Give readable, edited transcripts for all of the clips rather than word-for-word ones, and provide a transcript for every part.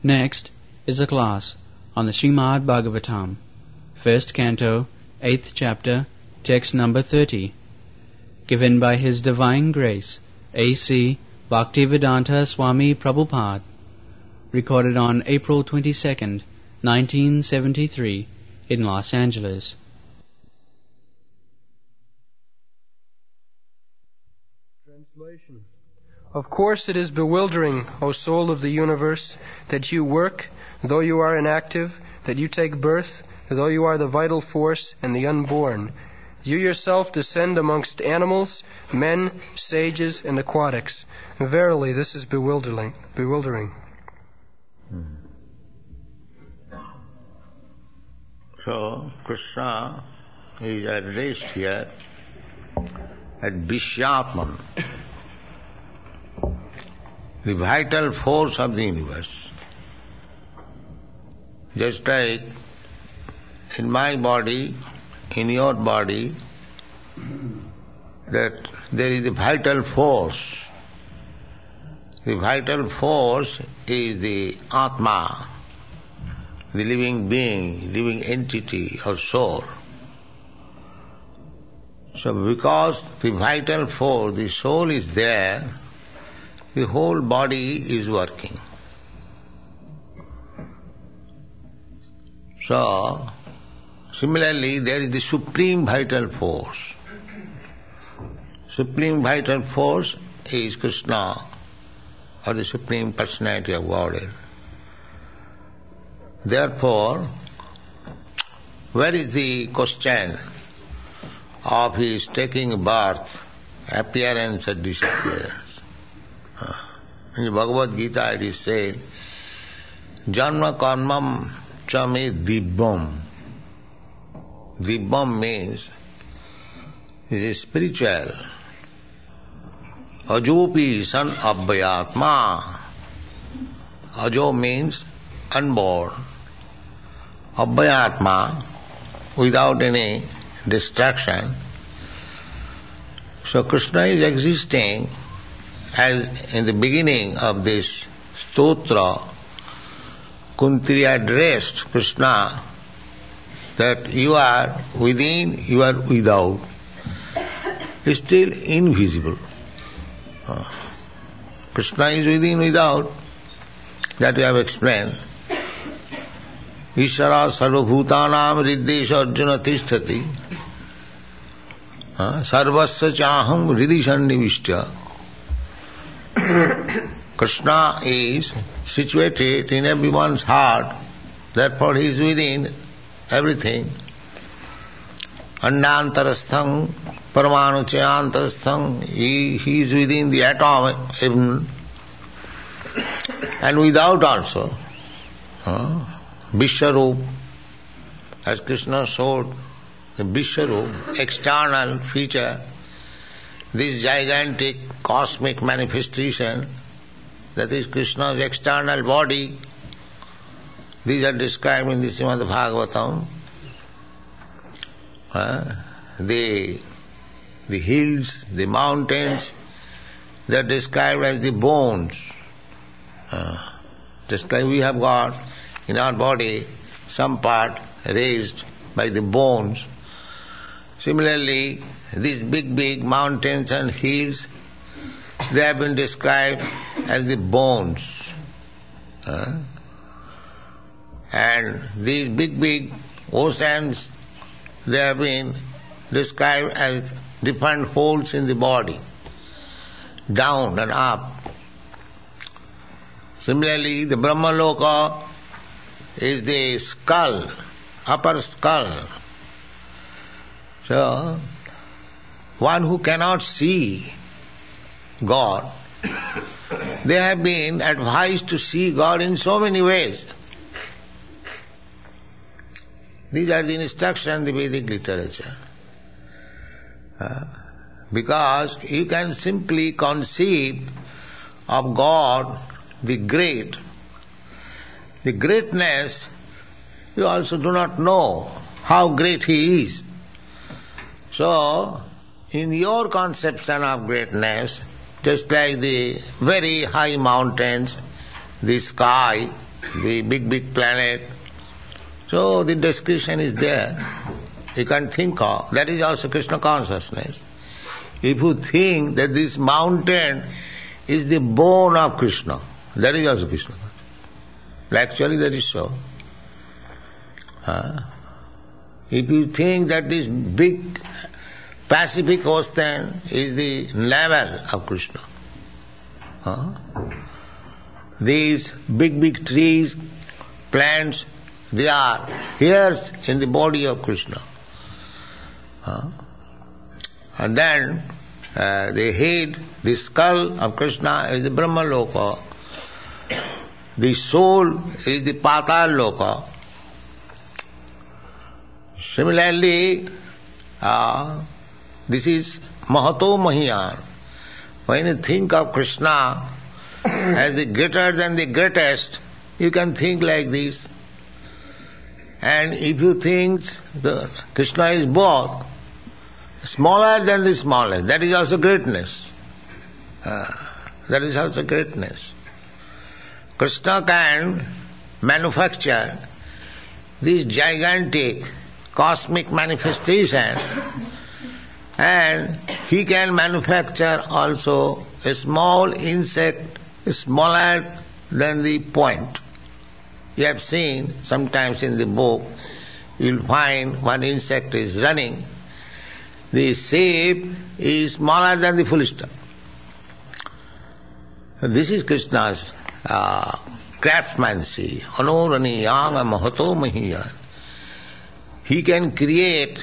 Next is a class on the Srimad Bhagavatam, first canto, 8th chapter, text number 30, given by His Divine Grace, A.C. Bhaktivedanta Swami Prabhupada, recorded on April 22nd, 1973, in Los Angeles. Translation. Of course it is bewildering, O soul of the universe, that you work, though you are inactive, that you take birth, though you are the vital force and the unborn. You yourself descend amongst animals, men, sages, and aquatics. Verily, this is bewildering. So, Krishna is addressed here as Vishyatman, the vital force of the universe. Just like in my body, in your body, that there is a vital force. The vital force is the Atma, the living being, living entity or soul. So because the vital force, the soul is there, the whole body is working. So, similarly, there is the Supreme Vital Force. Supreme Vital Force is Krishna, or the Supreme Personality of Godhead. Therefore, where is the question of his taking birth, appearance and disappearance? In the Bhagavad Gita it is said, Janma karmam cha me dibbam. Dibbam means it is spiritual. Ajopi san abhyatma. Ajo means unborn. Abhyatma, without any distraction. So Krishna is existing as in the beginning of this stotra, Kunti addressed Krishna that you are within, you are without. It's still invisible. Krishna is within, without. That we have explained. Ishara sarvabhutanam riddesha arjuna tishtati. Sarvasya chaham ridisannivishya. Krishna is situated in everyone's heart, therefore he is within everything. Anyantarastham, paramanuchayantarastham, he is within the atom even, and without also. Vishwarup, as Krishna showed, the Vishwarup, external feature, this gigantic cosmic manifestation, that is Krishna's external body, these are described in the Srimad Bhagavatam. The hills, the mountains, they are described as the bones. Just like we have got in our body some part raised by the bones. Similarly, these big mountains and hills, they have been described as the bones. And these big oceans, they have been described as different holes in the body, down and up. Similarly, the Brahmaloka is the skull, upper skull. So, one who cannot see God, they have been advised to see God in so many ways. These are the instructions in the Vedic literature. Because you can simply conceive of God, the great. The greatness, you also do not know how great He is. So, in your conception of greatness, just like the very high mountains, the sky, the big planet. So the description is there. You can think of. That is also Krishna consciousness. If you think that this mountain is the bone of Krishna, that is also Krishna. Actually that is so. If you think that this big Pacific Ocean is the navel of Krishna, these big trees, plants, they are hairs in the body of Krishna. And then the head, the skull of Krishna is the Brahma Loka. The soul is the Patal Loka. Similarly, this is Mahato Mahiyan. When you think of Krishna as the greater than the greatest, you can think like this. And if you think that Krishna is both, smaller than the smallest, that is also greatness. That is also greatness. Krishna can manufacture this gigantic cosmic manifestation, and he can manufacture also a small insect smaller than the point. You have seen sometimes in the book, you will find one insect is running. The shape is smaller than the full stop. This is Krishna's craftsmanship. Anorani yanga mahato mahiyan. He can create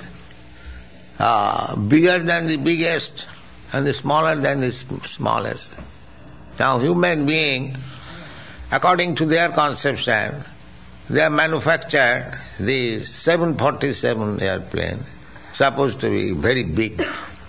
bigger than the biggest and the smaller than the smallest. Now human being, according to their conception, they have manufactured the 747 airplane, supposed to be very big.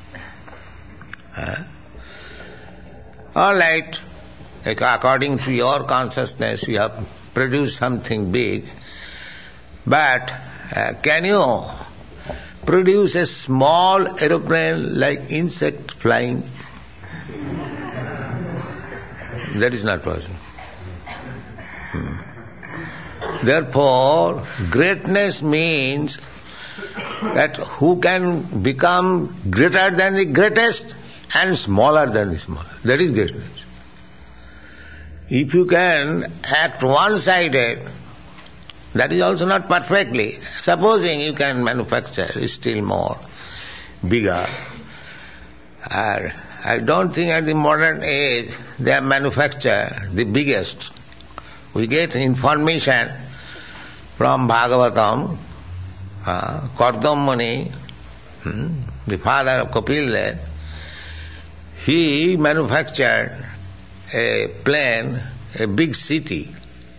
All right, according to your consciousness, you have produced something big, but can you produce a small aeroplane like insect flying? That is not possible. Therefore, greatness means that who can become greater than the greatest and smaller than the smallest. That is greatness. If you can act one-sided, that is also not perfectly. Supposing you can manufacture still more, bigger. I don't think at the modern age they have manufactured the biggest. We get information from Bhagavatam, Kardama Muni, the father of Kapil, he manufactured a plane, a big city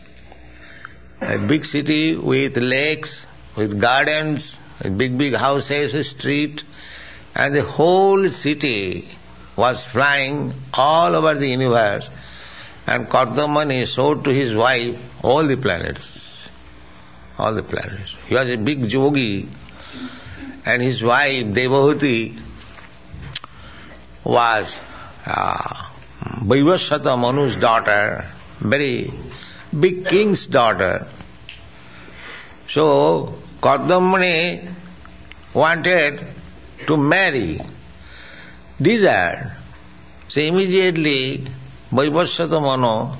with lakes, with gardens, with big houses, street, and the whole city was flying all over the universe. And Kardama Muni showed to his wife all the planets. All the planets. He was a big yogi, and his wife Devahuti was Vaivasvata Manu's daughter, very big king's daughter. So Kardama Muni wanted to marry, desired. So immediately Vaivasvata Manu,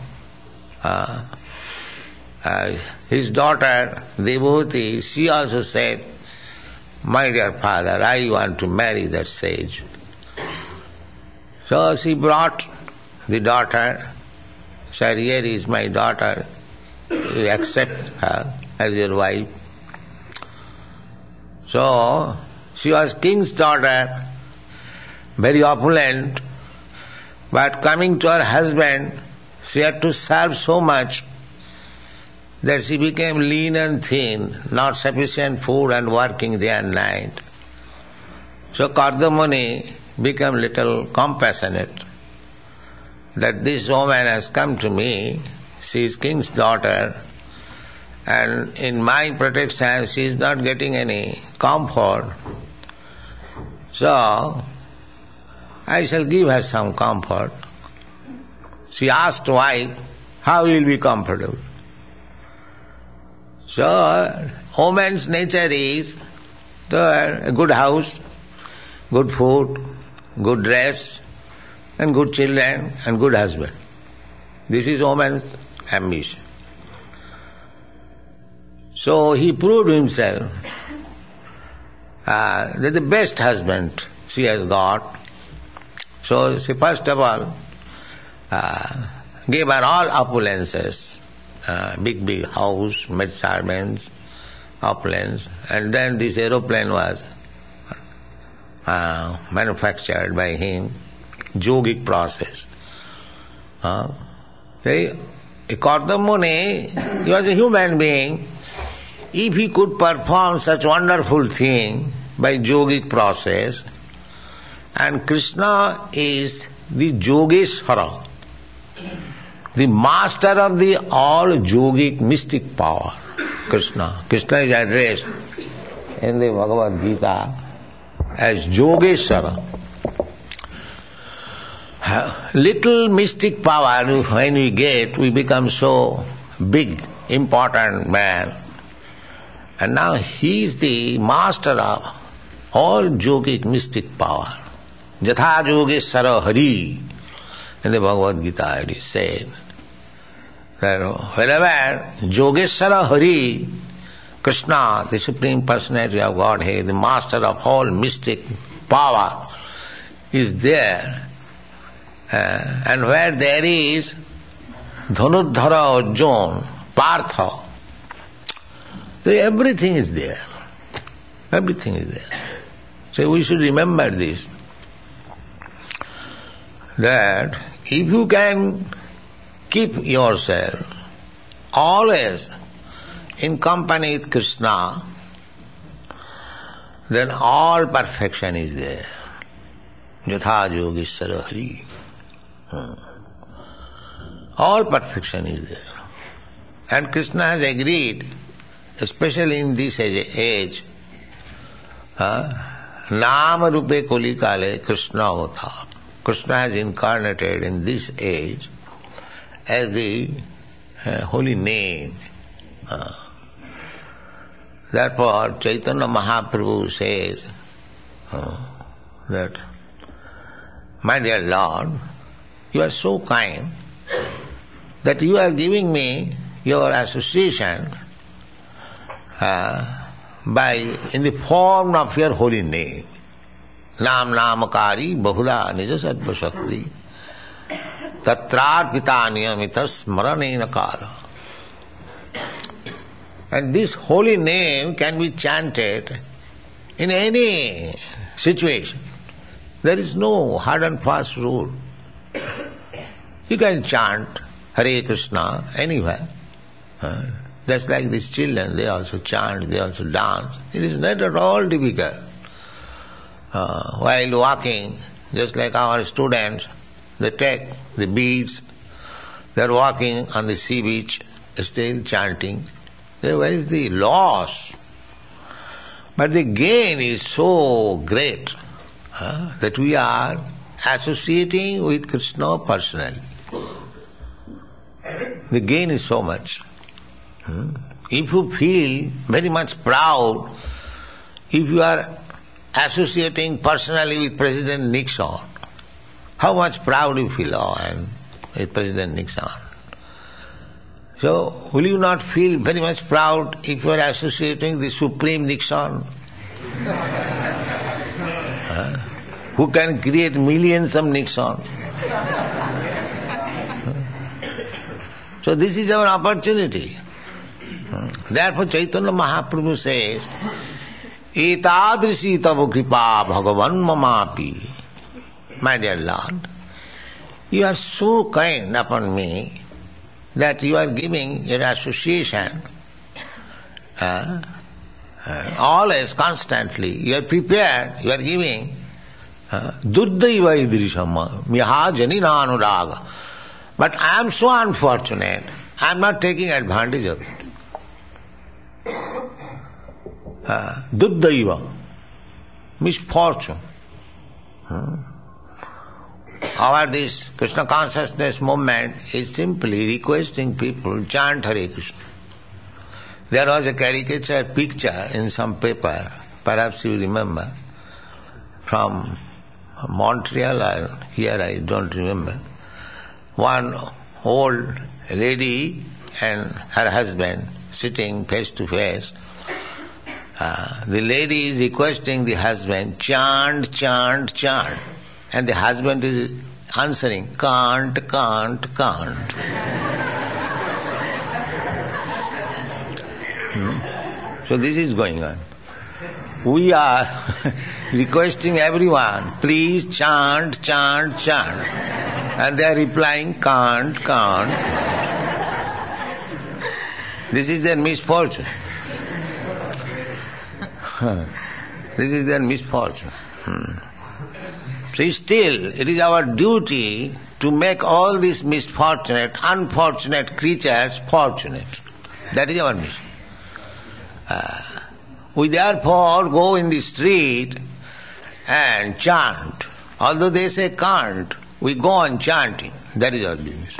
his daughter Devahuti, she also said, "My dear father, I want to marry that sage." So she brought the daughter, said, "Here is my daughter, you accept her as your wife." So she was king's daughter, very opulent, but coming to her husband, she had to serve so much that she became lean and thin, not sufficient food and working day and night. So Kardama Muni became little compassionate that this woman has come to me, she is king's daughter, and in my protection she is not getting any comfort. So I shall give her some comfort. She asked wife, "How will be comfortable?" So, woman's nature is a good house, good food, good dress, and good children, and good husband. This is woman's ambition. So he proved himself that the best husband she has got. So she first of all gave her all opulences, big house, maid servants, opulence, and then this aeroplane was manufactured by him, yogic process. Karta Muni, he was a human being. If he could perform such wonderful thing by yogic process, and Krishna is the Yogeshwara, the master of the all yogic mystic power. Krishna is addressed in the Bhagavad Gita as Yogeshwara. Little mystic power when we get, we become so big, important man. And now he is the master of all yogic mystic power. Jatha Yogeshwara Hari. In the Bhagavad Gita it is said that wherever Yogeshwara Hari, Krishna, the Supreme Personality of Godhead, the master of all mystic power, is there, and where there is Dhanudhara Arjuna, Partha, so everything is there. Everything is there. So we should remember this, that if you can keep yourself always in company with Krishna, then all perfection is there. Yatha Yogeshwara Hari. All perfection is there. And Krishna has agreed, especially in this age, Nama Rupe Koli Kale Krishna Avata. Krishna has incarnated in this age as the holy name. Therefore, Chaitanya Mahaprabhu says that, my dear Lord, you are so kind that you are giving me your association in the form of your holy name. Nam Namakari Bahula Nija Sattva Shakti Tatrarpita Niyamita Smaranena Kala. And this holy name can be chanted in any situation. There is no hard and fast rule. You can chant Hare Krishna anywhere. Just like these children, they also chant, they also dance. It is not at all difficult. While walking, just like our students, they take the beads, they are walking on the sea beach, still chanting. Where is the loss? But the gain is so great that we are associating with Krishna personally. The gain is so much. If you feel very much proud, if you are associating personally with President Nixon, how much proud you feel, I am with President Nixon. So, will you not feel very much proud if you are associating the Supreme Nixon? Who can create millions of Nixon? So this is our opportunity. Therefore Chaitanya Mahaprabhu says, Etadrisi tava kripa bhagavan mamapi. My dear Lord, you are so kind upon me that you are giving your association always, constantly. You are prepared, you are giving Duddhaiva idrisham miha janina anuraga. But I am so unfortunate, I am not taking advantage of it. Duddhaiva, misfortune. Our this Krishna consciousness movement is simply requesting people chant Hare Krishna. There was a caricature picture in some paper, perhaps you remember, from Montreal or here, I don't remember. One old lady and her husband sitting face to face. The lady is requesting the husband, chant, chant, chant. And the husband is answering, can't. So this is going on. We are requesting everyone, please chant, chant, chant. And they are replying, can't. This is their misfortune. This is their misfortune. So still, it is our duty to make all these misfortunate, unfortunate creatures fortunate. That is our mission. We therefore go in the street and chant. Although they say can't, we go on chanting. That is our business.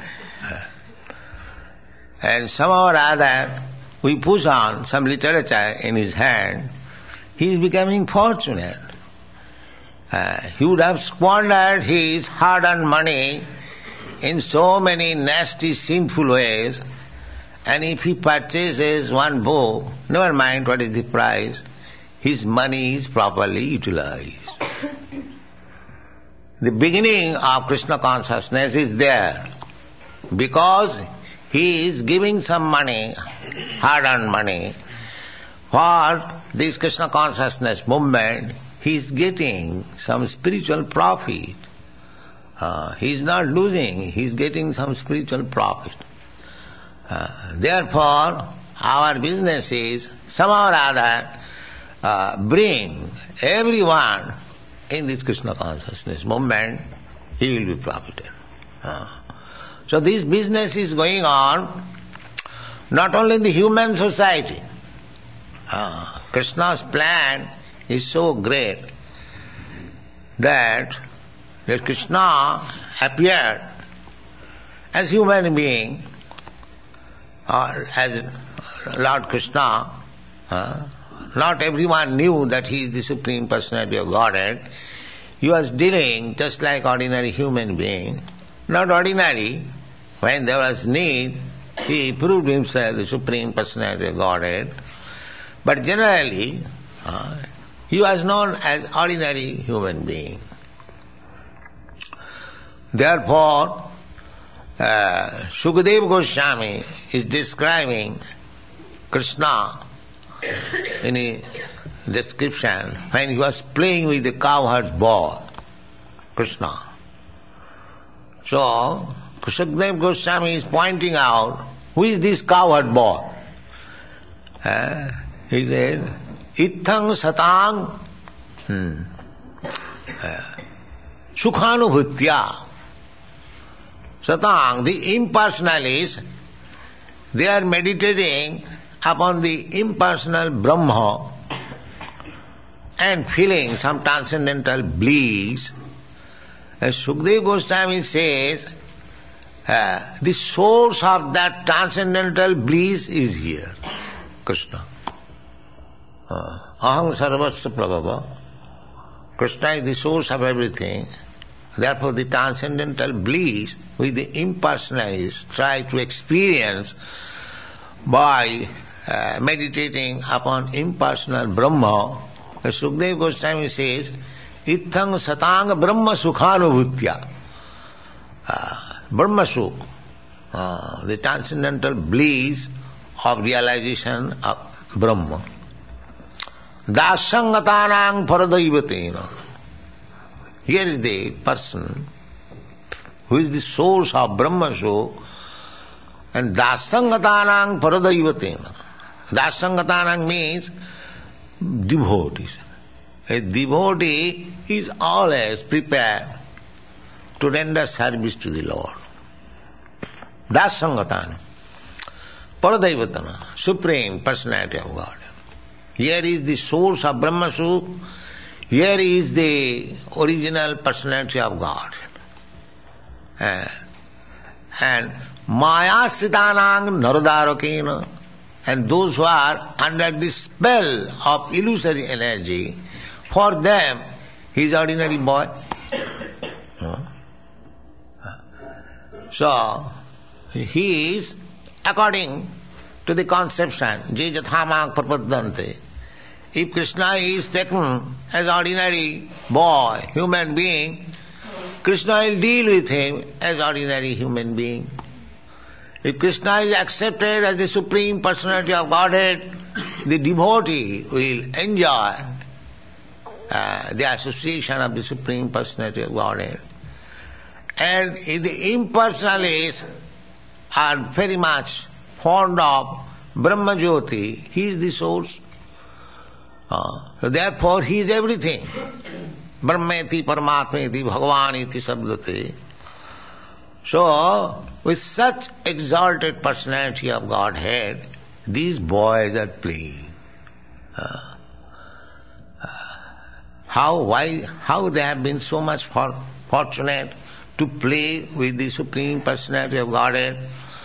And somehow or other, we push on some literature in his hand. He is becoming fortunate. He would have squandered his hard-earned money in so many nasty, sinful ways, and if he purchases one book, never mind what is the price, his money is properly utilized. The beginning of Krishna consciousness is there, because he is giving some money, hard-earned money, for this Krishna consciousness movement. He is getting some spiritual profit. He is not losing, he is getting some spiritual profit. Therefore, our business is somehow or other bring everyone in this Krishna consciousness movement, he will be profited. So this business is going on not only in the human society. Krishna's plan is so great that Krishna appeared as human being, or as Lord Krishna. Not everyone knew that he is the Supreme Personality of Godhead. He was dealing just like ordinary human being. Not ordinary. When there was need, he proved himself the Supreme Personality of Godhead. But generally, he was known as ordinary human being. Therefore, Sukadeva Goswami is describing Krishna in a description when he was playing with the cowherd's ball, Krishna. So, Sukadeva Goswami is pointing out, who is this cowherd ball? He said, Ithang satang sukhanubhutya. Satang, the impersonalists, they are meditating upon the impersonal Brahma and feeling some transcendental bliss. As Sukadeva Goswami says, the source of that transcendental bliss is here, Krishna. Aham sarvasya prabhava. Krishna is the source of everything. Therefore the transcendental bliss which the impersonalists try to experience by meditating upon impersonal Brahma, Sukadeva Goswami says, Ithang satang brahma sukhanubhutya. Brahma sukha, the transcendental bliss of realization of Brahma. Dasangatanang paradaivatena. Here is the person who is the source of Brahma sukha, and dasangatanang paradaivatena. Dasangatanang means devotees. A devotee is always prepared to render service to the Lord. Dasangatana. Paradaivatana, Supreme Personality of God. Here is the source of Brahma sukha. Here is the original personality of God. And Maya sitanang narodarakena. And those who are under the spell of illusory energy, for them, he is ordinary boy. So, he is according to the conception, Je Jathama Prapaddante. If Krishna is taken as ordinary boy, human being, Krishna will deal with him as ordinary human being. If Krishna is accepted as the Supreme Personality of Godhead, the devotee will enjoy the association of the Supreme Personality of Godhead. And if the impersonalists are very much fond of Brahma Jyoti, he is the source. So therefore he is everything. Brahmeti Paramatmeti Bhagavaniti Sabdate. So, with such exalted personality of Godhead, these boys are playing. How they have been so much fortunate to play with the Supreme Personality of Godhead.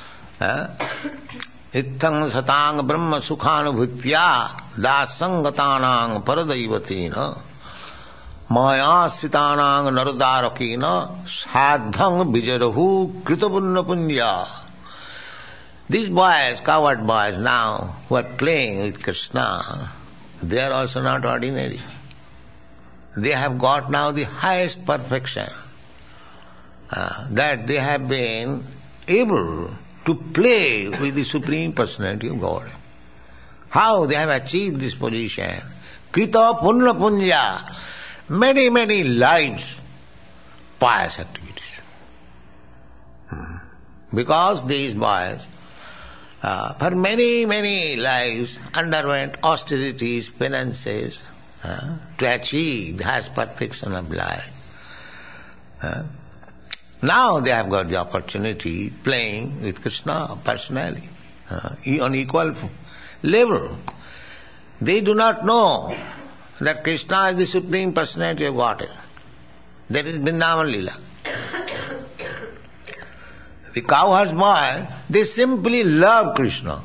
Ittang satang brahma sukhanubhutya dasangatanang paradaivatina maya sitanang naradarakina sadhang vijarahu kritapunna punya. These boys, coward boys now, who are playing with Krishna, they are also not ordinary. They have got now the highest perfection, that they have been able to play with the Supreme Personality of God. How they have achieved this position? Krita punna punya. Many, many lives, pious activities. Because these boys, for many, many lives, underwent austerities, penances, to achieve the highest perfection of life. Now they have got the opportunity playing with Krishna personally, on equal level. They do not know that Krishna is the Supreme Personality of Godhead. That is Vrindavan Leela. The cowherds boy, they simply love Krishna.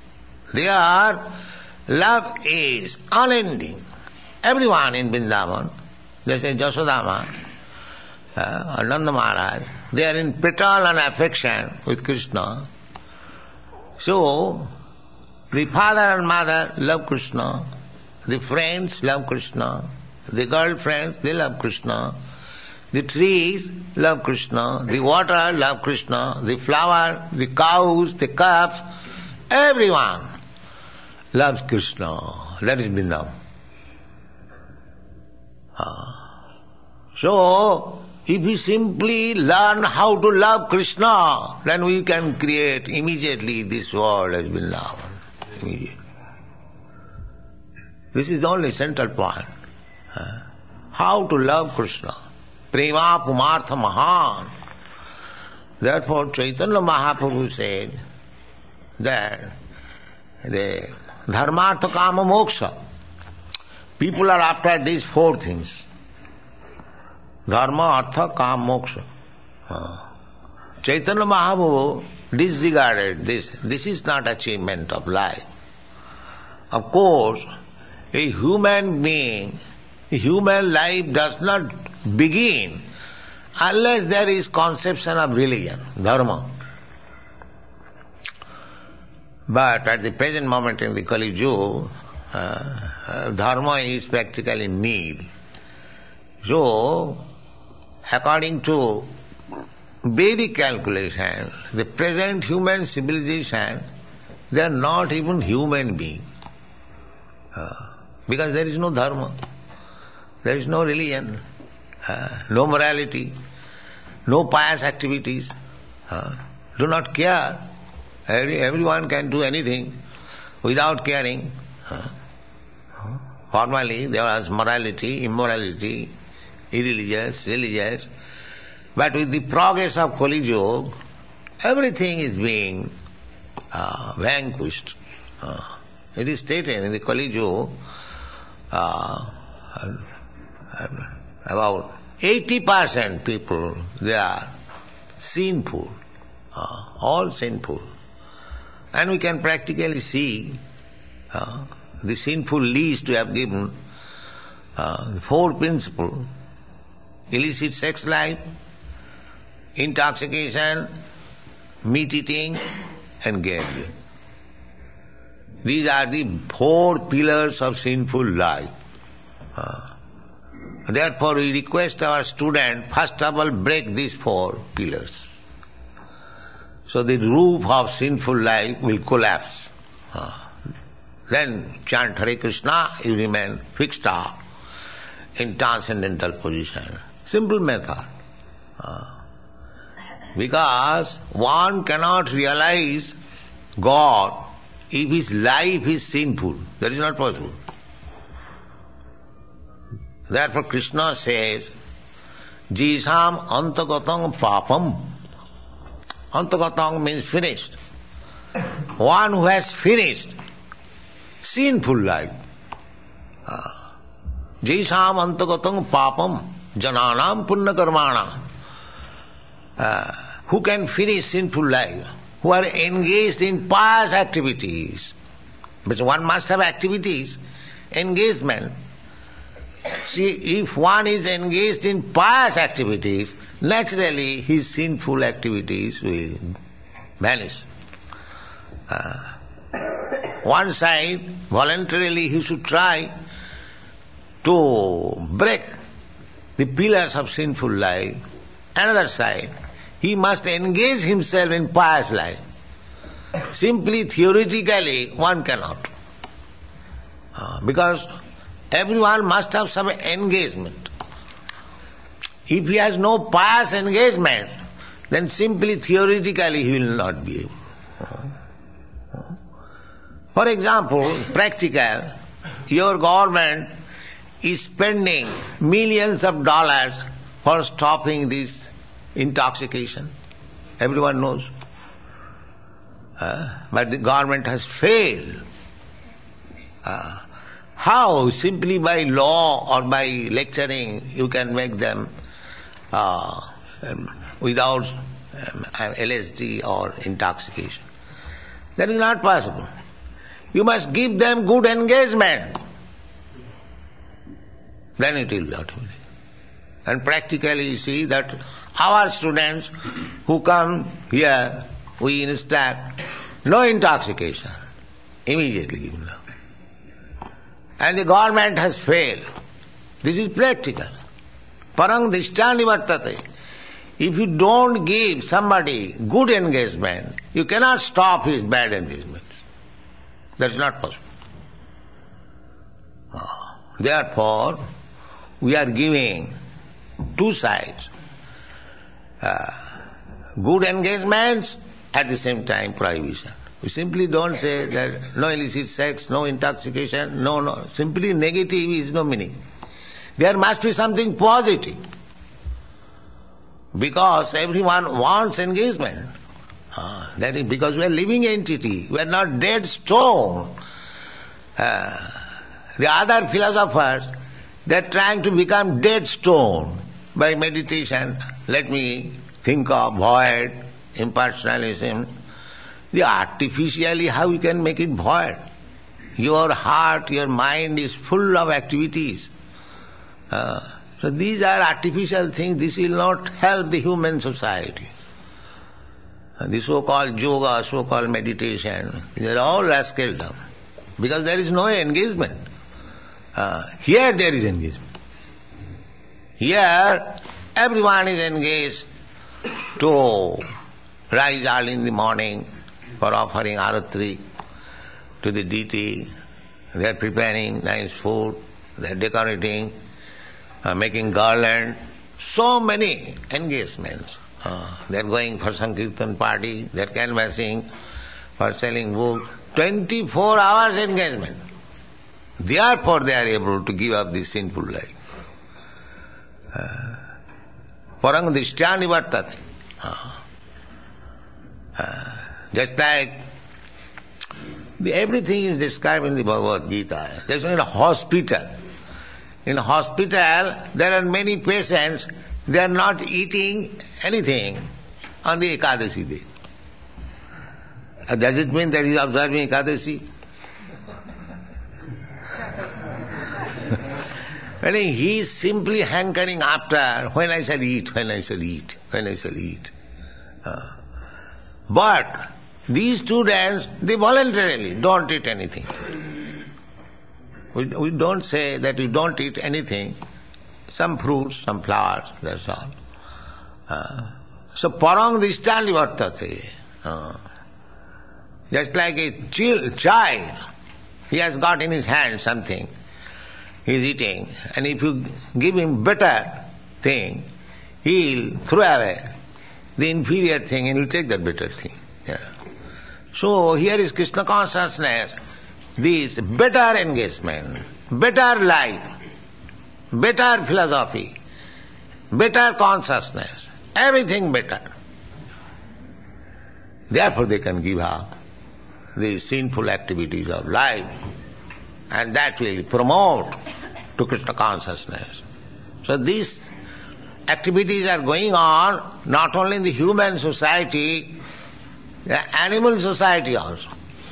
Love is unending. Everyone in Vrindavan, they say Jasodama, Nanda Maharaj, they are in paternal affection with Krishna. So, the father and mother love Krishna, the friends love Krishna, the girlfriends, they love Krishna, the trees love Krishna, the water love Krishna, the flower, the cows, the calves, everyone loves Krishna. That is Vrindavan. So, if we simply learn how to love Krishna, then we can create immediately this world as Vrindavan. Immediately. This is the only central point. How to love Krishna. Prema pumartha mahan. Therefore Chaitanya Mahaprabhu said that the dharmartha kama moksha. People are after these four things. Dharma, artha, kama, moksha. Chaitanya Mahaprabhu disregarded this. This is not achievement of life. Of course, a human being, a human life does not begin unless there is conception of religion, dharma. But at the present moment in the Kali Yuga, dharma is practically nil. So, according to Vedic calculation, the present human civilization, they are not even human beings. Because there is no dharma, there is no religion, no morality, no pious activities, do not care. Everyone can do anything without caring. Formally there was morality, immorality, irreligious, religious, but with the progress of Kali Yuga, everything is being vanquished. It is stated in the Kali Yuga, about 80% people, they are sinful, all sinful. And we can practically see the sinful list we have given, 4 principles: illicit sex life, intoxication, meat eating, and gambling. These are the 4 pillars of sinful life. Therefore we request our student, first of all, break these 4 pillars. So the roof of sinful life will collapse. Then chant Hare Krishna, you remain fixed up in transcendental position. Simple method. Because one cannot realize God if his life is sinful. That is not possible. Therefore Krishna says, Jisam antagatam papam. Antagatam means finished. One who has finished sinful life. Jisam antagatam papam jananam punna karmana. Who can finish sinful life? Who are engaged in pious activities. But one must have activities, engagement. See, if one is engaged in pious activities, naturally his sinful activities will vanish. One side, voluntarily he should try to break the pillars of sinful life. Another side, he must engage himself in pious life. Simply theoretically one cannot. Because everyone must have some engagement. If he has no pious engagement, then simply theoretically he will not be able. For example, practical, your government is spending millions of dollars for stopping this intoxication. Everyone knows. But the government has failed. How? Simply by law or by lecturing you can make them without LSD or intoxication. That is not possible. You must give them good engagement. Then it will automatically. And practically you see that our students who come here, we instruct, no intoxication, immediately given up. And the government has failed. This is practical. Parang dishta nivartate. If you don't give somebody good engagement, you cannot stop his bad engagement. That's not possible. Therefore, we are giving 2 sides. Good engagements, at the same time prohibition. We simply don't say that no illicit sex, no intoxication, no. Simply negative is no meaning. There must be something positive. Because everyone wants engagement. That is because we are living entity. We are not dead stone. The other philosophers, they are trying to become dead stone by meditation. Let me think of void, impersonalism. The artificially how you can make it void? Your heart, your mind is full of activities. So these are artificial things. This will not help the human society. The so-called yoga, so-called meditation, they are all rascaldom. Because there is no engagement. Here there is engagement. Here everyone is engaged to rise early in the morning for offering aratri to the deity. They are preparing nice food, they are decorating, making garland, so many engagements. They are going for Sankirtan party, they are canvassing, for selling books. 24 hours engagement. Therefore they are able to give up this sinful life. Parang drishtya nivartate. Just like everything is described in the Bhagavad Gita. Just in a hospital. In a hospital, there are many patients, they are not eating anything on the Ekadasi day. Does it mean that he is observing Ekadashi? He is simply hankering after when I shall eat, when I shall eat, when I shall eat. But these students, they voluntarily don't eat anything. We don't say that you don't eat anything. Some fruits, some flowers, that's all. So parang dishtani vartate. Just like a child, he has got in his hand something, he is eating, and if you give him better thing, he will throw away the inferior thing and he will take that better thing. Yeah. So here is Krishna consciousness, this better engagement, better life, better philosophy, better consciousness, everything better. Therefore they can give up the sinful activities of life, and that will promote to Krishna consciousness. So these activities are going on not only in the human society, the animal society also.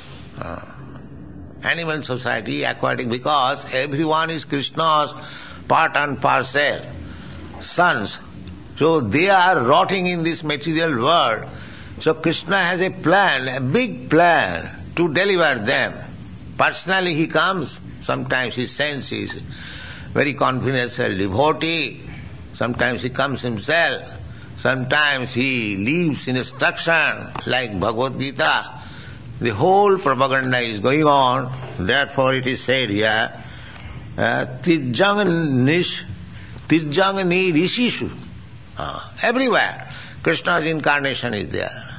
Animal society, aquatic, because everyone is Krishna's part and parcel, sons. So they are rotting in this material world. So Krishna has a plan, a big plan to deliver them. Personally he comes, sometimes he sends his very confidential devotee, sometimes he comes himself, sometimes he leaves instruction like Bhagavad Gita. The whole propaganda is going on, therefore it is said here, Tijjangani Rishishu. Everywhere Krishna's incarnation is there.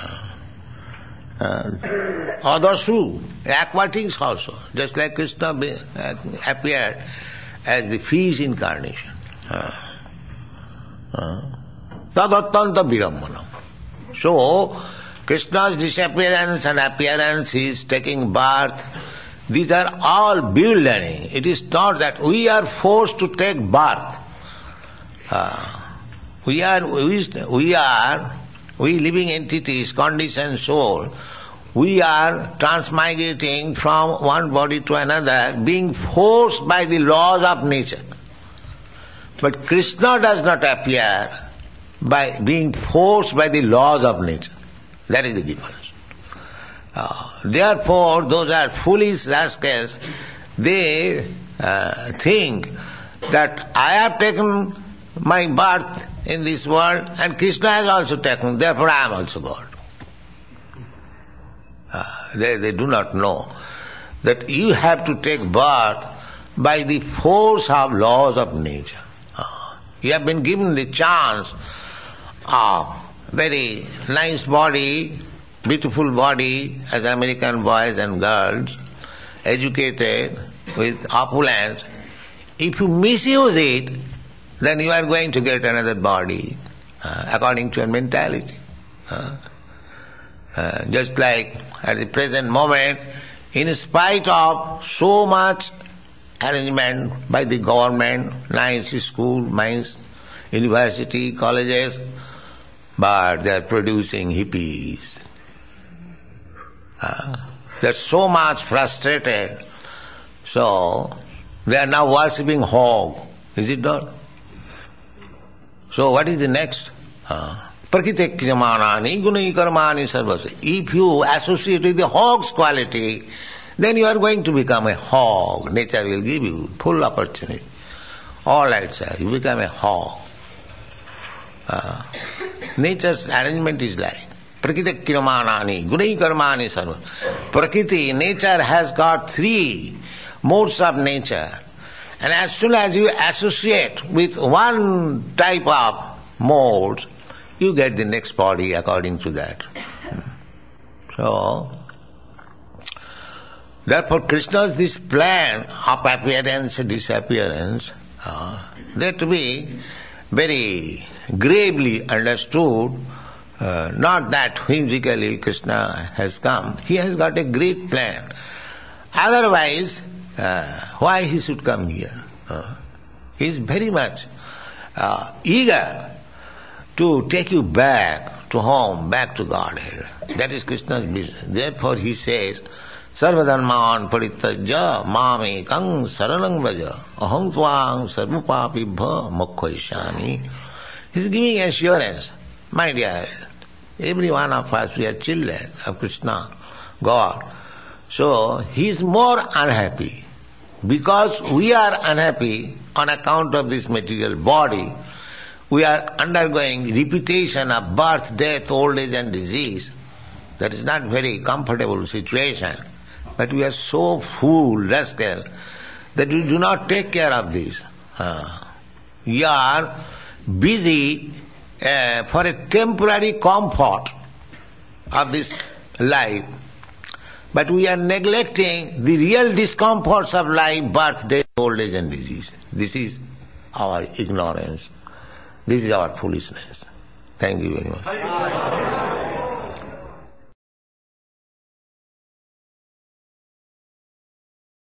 Adasu, aquatics also, just like Krishna appeared as the fish incarnation. Tadattanta virammanam. So, Krishna's disappearance and appearance, is taking birth, these are all bewildering. It is not that we are forced to take birth. We living entities, conditioned soul, we are transmigrating from one body to another, being forced by the laws of nature. But Krishna does not appear by being forced by the laws of nature. That is the difference. Therefore, those are foolish rascals. They think that I have taken my birth in this world and Krishna has also taken, therefore I am also God. They do not know that you have to take birth by the force of laws of nature. You have been given the chance of very nice body, beautiful body, as American boys and girls, educated with opulence. If you misuse it, then you are going to get another body, according to your mentality. Just like at the present moment, in spite of so much arrangement by the government, nice school, nice university, colleges, but they are producing hippies. They are so much frustrated, so they are now worshipping hog. Is it not? So what is the next? Prakriti kriyamanani gunai karmani sarvasya. If you associate with the hog's quality, then you are going to become a hog. Nature will give you full opportunity. All right, sir, you become a hog. Nature's arrangement is like Prakriti kriyamanani gunai karmani sarvasya. Prakriti, nature has got 3 modes of nature. And as soon as you associate with one type of mode, you get the next body according to that. So, therefore Krishna's this plan of appearance and disappearance, they have to be very gravely understood. Not that whimsically Krishna has come. He has got a great plan. Otherwise, why he should come here? He is very much eager to take you back to home, back to Godhead. That is Krishna's business. Therefore he says, Sarvadharman parityajya mamekang saranang vraja aham tvang sarvapapibha mokkhaisami. He is giving assurance. My dear, every one of us, we are children of Krishna, God. So he is more unhappy. Because we are unhappy on account of this material body, we are undergoing repetition of birth, death, old age and disease. That is not very comfortable situation. But we are so fool, rascal, that we do not take care of this. We are busy for a temporary comfort of this life. But we are neglecting the real discomforts of life, birth, death, old age and disease. This is our ignorance. This is our foolishness. Thank you very much.